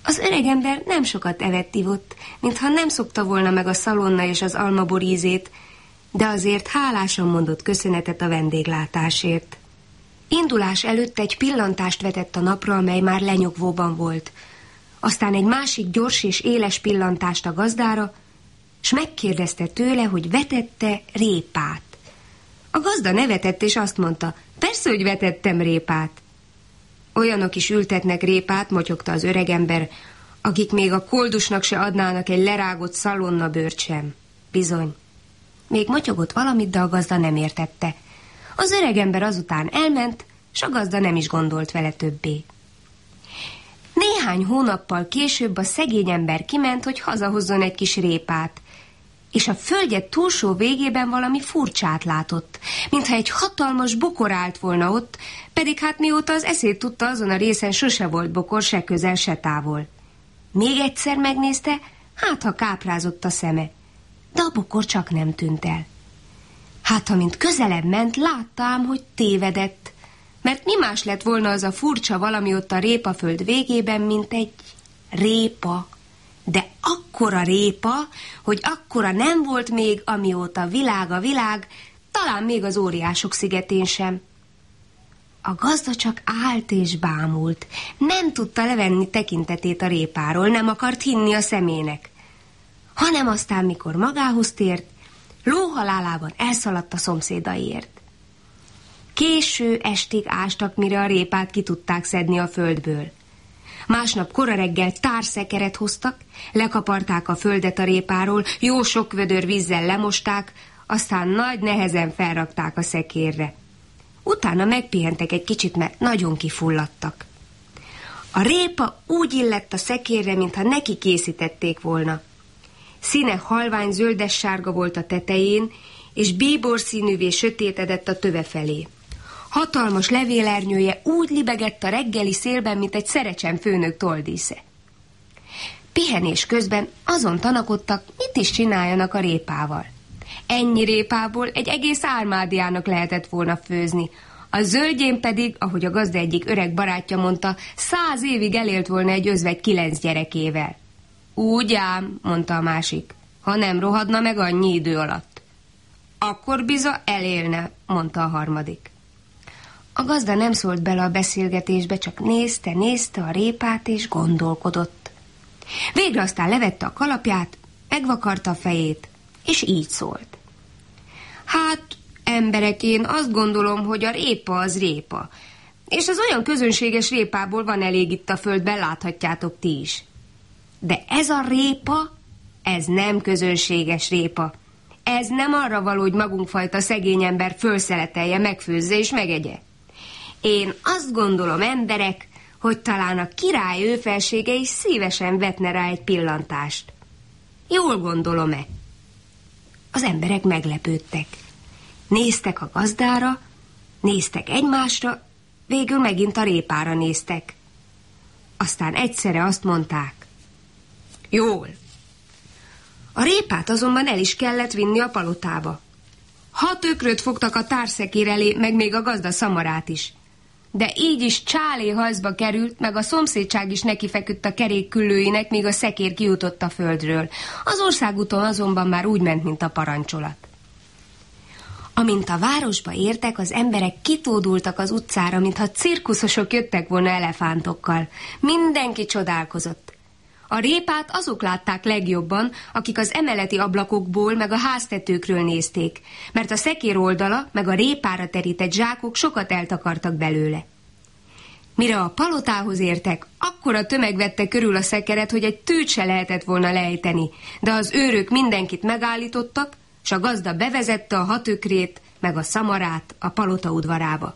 Az öregember nem sokat evett ivott, mintha nem szokta volna meg a szalonna és az almabor ízét, de azért hálásan mondott köszönetet a vendéglátásért. Indulás előtt egy pillantást vetett a napra, amely már lenyugvóban volt. Aztán egy másik gyors és éles pillantást a gazdára, s megkérdezte tőle, hogy vetette répát. A gazda nevetett, és azt mondta, persze, hogy vetettem répát. Olyanok is ültetnek répát, motyogta az öregember, akik még a koldusnak se adnának egy lerágott szalonnabőrt sem. Bizony. Még motyogott valamit, de a gazda nem értette. Az öregember azután elment, s a gazda nem is gondolt vele többé. Néhány hónappal később a szegény ember kiment, hogy hazahozzon egy kis répát, és a földje túlsó végében valami furcsát látott, mintha egy hatalmas bokor állt volna ott, pedig hát mióta az eszét tudta, azon a részen sose volt bokor, se közel, se távol. Még egyszer megnézte, hát ha káprázott a szeme, de a bokor csak nem tűnt el. Hát ha mint közelebb ment, látta ám, hogy tévedett, mert mi más lett volna az a furcsa valami ott a répaföld végében, mint egy répa. De akkora répa, hogy akkora nem volt még, amióta világ a világ, talán még az óriások szigetén sem. A gazda csak állt és bámult, nem tudta levenni tekintetét a répáról, nem akart hinni a szemének. Hanem aztán, mikor magához tért, lóhalálában elszaladt a szomszédaiért. Késő estig ástak, mire a répát ki tudták szedni a földből. Másnap kora reggel társzekeret hoztak, lekaparták a földet a répáról, jó sok vödör vízzel lemosták, aztán nagy nehezen felrakták a szekérre. Utána megpihentek egy kicsit, mert nagyon kifulladtak. A répa úgy illett a szekérre, mintha neki készítették volna. Színe halvány zöldes-sárga volt a tetején, és bíbor színűvé sötétedett a töve felé. Hatalmas levélernyője úgy libegett a reggeli szélben, mint egy szerecsen főnök toldísze. Pihenés közben azon tanakodtak, mit is csináljanak a répával. Ennyi répából egy egész ármádiának lehetett volna főzni, a zöldjén pedig, ahogy a gazda egyik öreg barátja mondta, száz évig elélt volna egy özvegy kilenc gyerekével. Úgy ám, mondta a másik, ha nem rohadna meg annyi idő alatt. Akkor biza elélne, mondta a harmadik. A gazda nem szólt bele a beszélgetésbe, csak nézte, nézte a répát és gondolkodott. Végre aztán levette a kalapját, megvakarta a fejét, és így szólt. Hát, emberek, én azt gondolom, hogy a répa az répa, és az olyan közönséges répából van elég itt a földben, láthatjátok ti is. De ez a répa, ez nem közönséges répa. Ez nem arra való, hogy magunkfajta szegény ember fölszeletelje, megfőzze és megegye. Én azt gondolom, emberek, hogy talán a király őfelsége is szívesen vetne rá egy pillantást. Jól gondolom-e? Az emberek meglepődtek. Néztek a gazdára, néztek egymásra, végül megint a répára néztek. Aztán egyszerre azt mondták. Jól. A répát azonban el is kellett vinni a palotába. Hat ökröt fogtak a társzekér elé, meg még a gazda szamarát is. De így is csálé hajszba került, meg a szomszédság is nekifeküdt a kerékküllőinek, míg a szekér kijutott a földről. Az országúton azonban már úgy ment, mint a parancsolat. Amint a városba értek, az emberek kitódultak az utcára, mintha cirkuszosok jöttek volna elefántokkal. Mindenki csodálkozott. A répát azok látták legjobban, akik az emeleti ablakokból meg a háztetőkről nézték, mert a szekér oldala meg a répára terített zsákok sokat eltakartak belőle. Mire a palotához értek, akkora tömeg vette körül a szekeret, hogy egy tűt se lehetett volna lejteni, de az őrök mindenkit megállítottak, s a gazda bevezette a hat ökrét meg a szamarát a palota udvarába.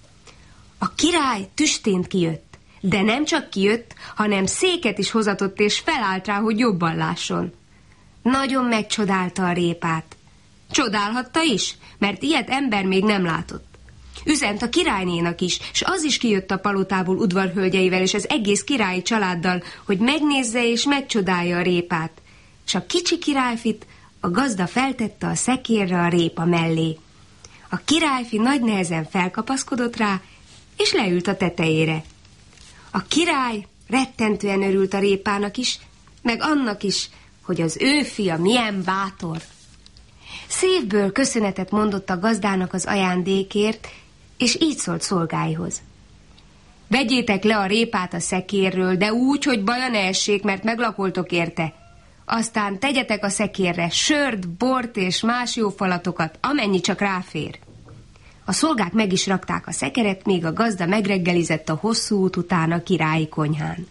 A király tüstént kijött, de nem csak kijött, hanem széket is hozatott és felállt rá, hogy jobban lásson. Nagyon megcsodálta a répát. Csodálhatta is, mert ilyet ember még nem látott. Üzent a királynénak is, s az is kijött a palotából udvarhölgyeivel és az egész királyi családdal, hogy megnézze és megcsodálja a répát. S a kicsi királyfit a gazda feltette a szekérre a répa mellé. A királyfi nagy nehezen felkapaszkodott rá, és leült a tetejére. A király Rettentően örült a répának is, meg annak is, hogy az ő fia milyen bátor. Szívből köszönetet mondott a gazdának az ajándékért, és így szólt szolgáihoz. Vegyétek le a répát a szekérről, de úgy, hogy baja ne essék, mert meglakoltok érte. Aztán tegyetek a szekérre sört, bort és más jó falatokat, amennyi csak ráfér. A szolgák meg is rakták a szekeret, míg a gazda megreggelizett a hosszú út után a királyi konyhán.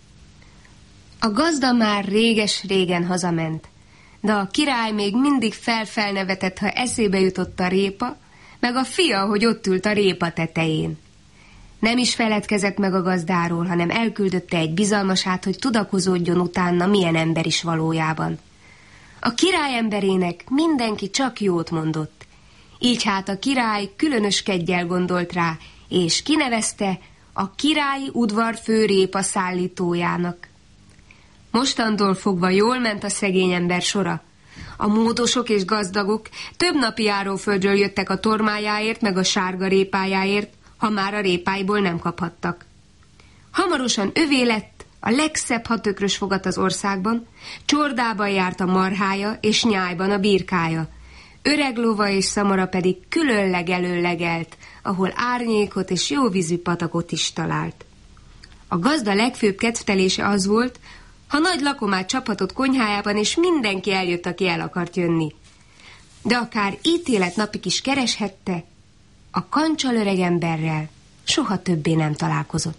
A gazda már réges-régen hazament, de a király még mindig felfelnevetett, ha eszébe jutott a répa, meg a fia, hogy ott ült a répa tetején. Nem is feledkezett meg a gazdáról, hanem elküldötte egy bizalmasát, hogy tudakozódjon utána, milyen ember is valójában. A király emberének mindenki csak jót mondott. Így hát a király különös keggyel gondolt rá, és kinevezte a királyi udvar főrépa szállítójának. Mostantól fogva jól ment a szegény ember sora. A módosok és gazdagok több napi járóföldről jöttek a tormájáért, meg a sárga répájáért, ha már a répáiból nem kaphattak. Hamarosan övé lett a legszebb hatökrös fogat az országban, csordában járt a marhája, és nyájban a birkája. Öreg lova és szamara pedig különleg előlegelt, ahol árnyékot és jóvízű patakot is talált. A gazda legfőbb kedvtelése az volt, ha nagy lakomát csaphatott konyhájában, és mindenki eljött, aki el akart jönni. De akár ítélet napig is kereshette, a kancsal öreg emberrel soha többé nem találkozott.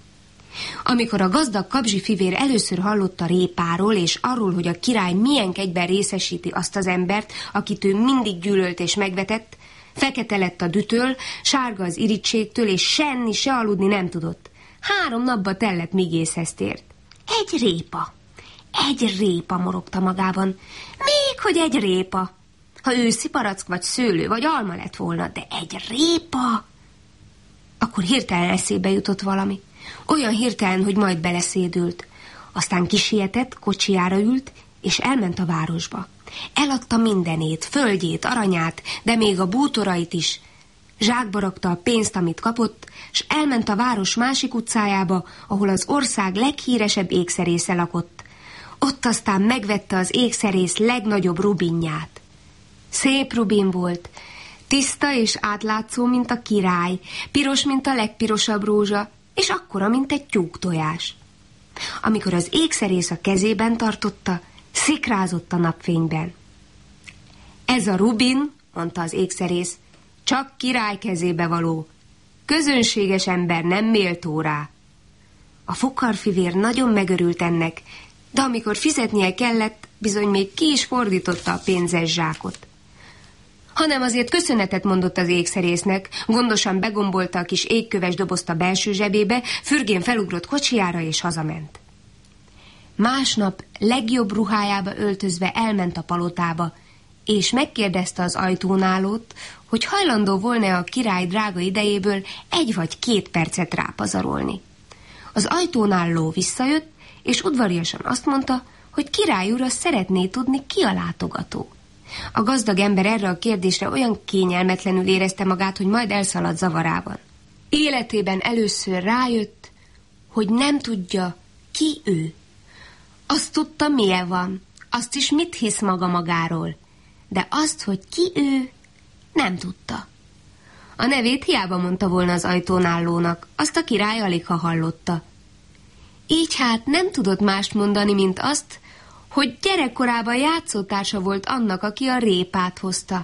Amikor a gazdag kabzsi fivér először hallott a répáról, és arról, hogy a király milyen kegyben részesíti azt az embert, akit ő mindig gyűlölt és megvetett, fekete lett a dütől, sárga az irítségtől, és senni, se aludni nem tudott. Három napba tellett, míg észhez tért. Egy répa, egy répa, morogta magában. Még hogy egy répa. Ha őszi parack, vagy szőlő, vagy alma lett volna, de egy répa... Akkor hirtelen eszébe jutott valami. Olyan hirtelen, hogy majd beleszédült. Aztán kisietett, kocsijára ült, és elment a városba. Eladta mindenét, földjét, aranyát, de még a bútorait is. Zsákba rakta a pénzt, amit kapott, s elment a város másik utcájába, ahol az ország leghíresebb ékszerésze lakott. Ott aztán megvette az ékszerész legnagyobb rubinját. Szép rubin volt, tiszta és átlátszó, mint a király, piros, mint a legpirosabb rózsa, és akkora, mint egy tyúktojás. Amikor az ékszerész a kezében tartotta, szikrázott a napfényben. Ez a rubin, mondta az ékszerész, csak király kezébe való. Közönséges ember nem méltó rá. A fukarfivér nagyon megörült ennek, de amikor fizetnie kellett, bizony még ki is fordította a pénzes zsákot. Hanem azért köszönetet mondott az ékszerésznek, gondosan begombolta a kis égköves dobozt a belső zsebébe, fürgén felugrott kocsijára és hazament. Másnap legjobb ruhájába öltözve elment a palotába, és megkérdezte az ajtónálót, hogy hajlandó volna a király drága idejéből egy vagy két percet rápazarolni. Az ajtónálló visszajött, és udvariasan azt mondta, hogy király ura szeretné tudni, ki a látogató. A gazdag ember erre a kérdésre olyan kényelmetlenül érezte magát, hogy majd elszaladt zavarában. Életében először rájött, hogy nem tudja, ki ő. Azt tudta, milyen van, azt is mit hisz maga magáról, de azt, hogy ki ő, nem tudta. A nevét hiába mondta volna az ajtónállónak, azt a király aligha hallotta. Így hát nem tudott mást mondani, mint azt, hogy gyerekkorában játszótársa volt annak, aki a répát hozta.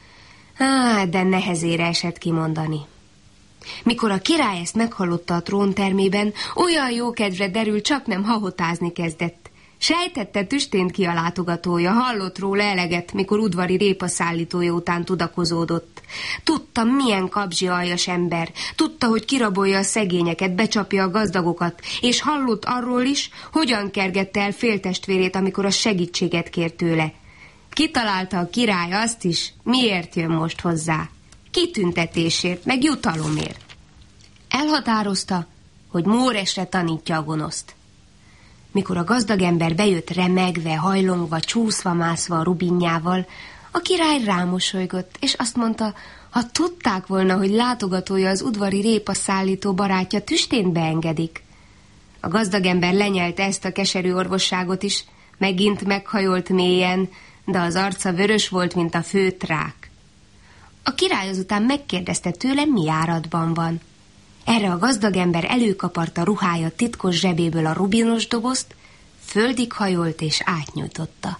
Á, de nehezére esett kimondani. Mikor a király ezt meghallotta a tróntermében, olyan jókedvre derült, csak nem hahotázni kezdett. Sejtette, tüstént ki a látogatója, hallott róla eleget, mikor udvari répaszállítója után tudakozódott. Tudta, milyen kabzsi aljas ember, tudta, hogy kirabolja a szegényeket, becsapja a gazdagokat, és hallott arról is, hogyan kergette el féltestvérét, amikor a segítséget kért tőle. Kitalálta a király azt is, miért jön most hozzá. Kitüntetésért, meg jutalomért. Elhatározta, hogy móresre tanítja a gonoszt. Mikor a gazdag ember bejött remegve, hajlongva, csúszva-mászva a rubinjával, a király rámosolygott, és azt mondta, ha tudták volna, hogy látogatója az udvari répaszállító barátja, tüstént beengedik. A gazdag ember lenyelte ezt a keserű orvosságot is, megint meghajolt mélyen, de az arca vörös volt, mint a főtt rák. A király azután megkérdezte tőle, mi járatban van. Erre a gazdag ember előkaparta ruhája titkos zsebéből a rubinos dobozt, földig hajolt és átnyújtotta.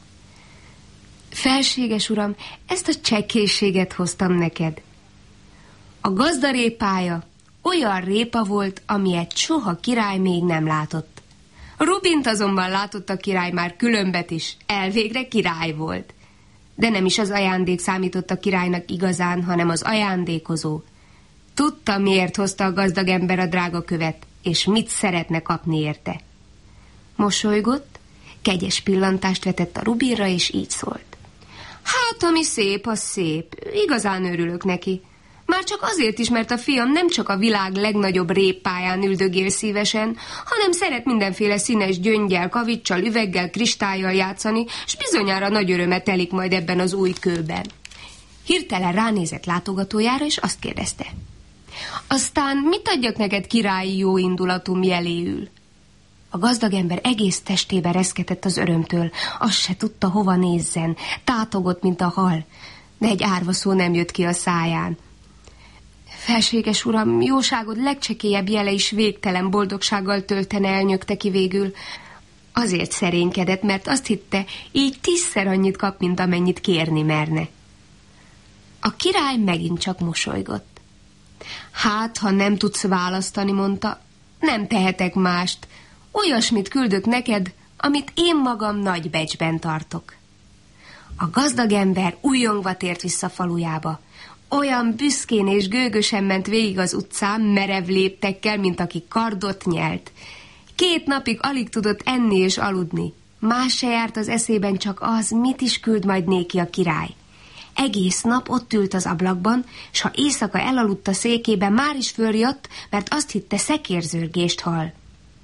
Felséges uram, ezt a csekkészséget hoztam neked. A gazda répája olyan répa volt, amilyet soha király még nem látott. Rubint azonban látott a király már különbet is, elvégre király volt. De nem is az ajándék számított a királynak igazán, hanem az ajándékozó. Tudta, miért hozta a gazdag ember a drága követ, és mit szeretne kapni érte. Mosolygott, kegyes pillantást vetett a rubinra, és így szólt. Hát, ami szép, az szép. Igazán örülök neki. Már csak azért is, mert a fiam nem csak a világ legnagyobb réppáján üldögél szívesen, hanem szeret mindenféle színes gyöngyel, kavicsal, üveggel, kristályjal játszani, s bizonyára nagy öröme telik majd ebben az új kőben. Hirtelen ránézett látogatójára, és azt kérdezte. Aztán mit adjak neked királyi jóindulatom jeléül? A gazdag ember egész testébe reszketett az örömtől, azt se tudta, hova nézzen, tátogott, mint a hal, de egy árva szó nem jött ki a száján. Felséges uram, jóságod legcsekélyebb jele is végtelen boldogsággal töltene, elnyögte ki végül. Azért szerénykedett, mert azt hitte, így tízszer annyit kap, mint amennyit kérni merne. A király megint csak mosolygott. Hát, ha nem tudsz választani, mondta, nem tehetek mást. Olyasmit küldök neked, amit én magam nagy becsben tartok. A gazdag ember újjongva tért vissza falujába. Olyan büszkén és gőgösen ment végig az utcán, merev léptekkel, mint aki kardot nyelt. Két napig alig tudott enni és aludni. Más se járt az eszében, csak az, mit is küld majd néki a király. Egész nap ott ült az ablakban, s ha éjszaka elaludt a székében, már is följött, mert azt hitte, szekérzörgést hall.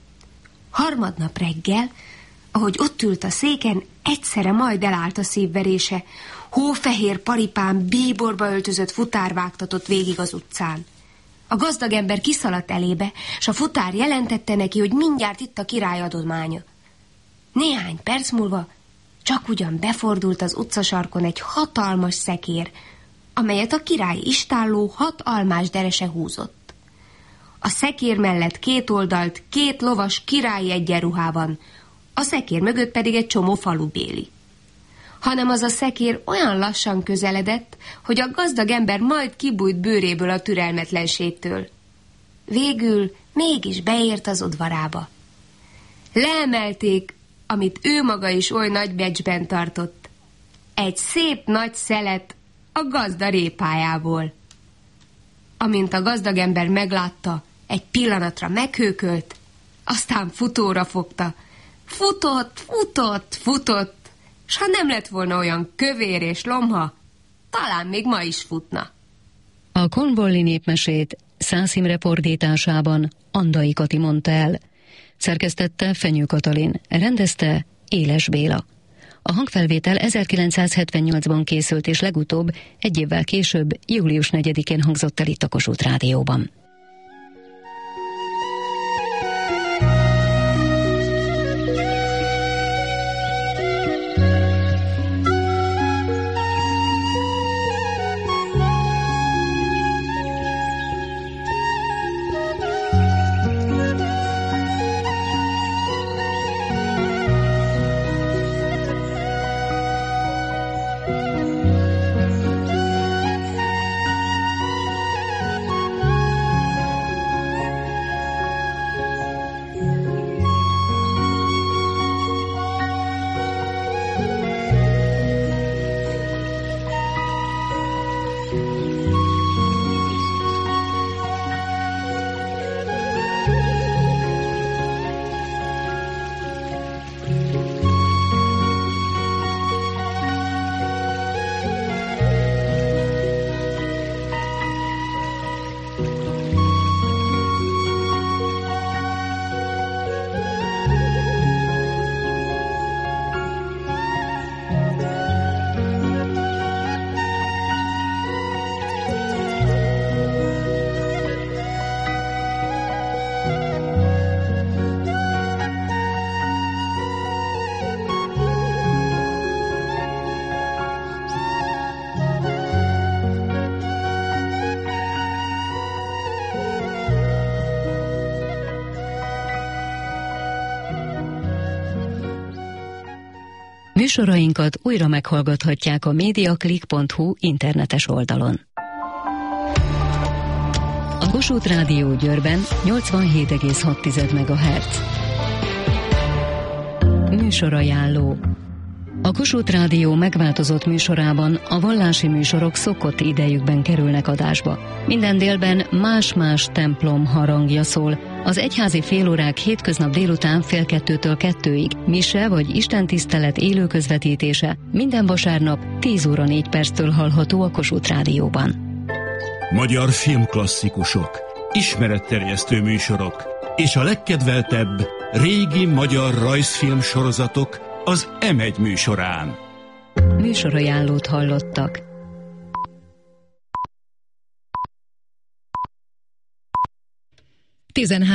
Harmadnap reggel, ahogy ott ült a széken, egyszerre majd elállt a szívverése. Hófehér paripán bíborba öltözött futár vágtatott végig az utcán. A gazdag ember kiszaladt elébe, s a futár jelentette neki, hogy mindjárt itt a király adománya. Néhány perc múlva csak ugyan befordult az utcasarkon egy hatalmas szekér, amelyet a király istálló hat almás derese húzott. A szekér mellett két oldalt két lovas királyi egyenruhában, a szekér mögött pedig egy csomó falubéli. Hanem az a szekér olyan lassan közeledett, hogy a gazdag ember majd kibújt bőréből a türelmetlenségtől. Végül mégis beért az udvarába. Leemelték, amit ő maga is oly nagy becsben tartott. Egy szép nagy szelet a gazda répájából. Amint a gazdag ember meglátta, egy pillanatra meghőkölt, aztán futóra fogta. Futott, futott, futott, s ha nem lett volna olyan kövér és lomha, talán még ma is futna. A Cornwalli népmesét Szász Imre fordításában Andai Kati mondta el. Szerkesztette Fenyő Katalin, rendezte Éles Béla. A hangfelvétel ezerkilencszázhetvennyolcban készült, és legutóbb egy évvel később, július negyedikén hangzott el itt a Kossuth Rádióban. Műsorainkat újra meghallgathatják a mediaclick pont hu internetes oldalon. A Kossuth Rádió Győrben nyolcvanhét egész hat megahertz. Műsorajánló. A Kossuth Rádió megváltozott műsorában a vallási műsorok szokott idejükben kerülnek adásba. Minden délben más-más templom harangja szól. Az egyházi félórák hétköznap délután fél kettőtől kettőig, mise vagy istentisztelet élő közvetítése minden vasárnap tíz óra négy perctől hallható a Kossuth Rádióban. Magyar filmklasszikusok, ismeretterjesztő műsorok és a legkedveltebb régi magyar rajzfilm sorozatok az em egy műsorán. Műsorajánlót hallottak. tizenhárom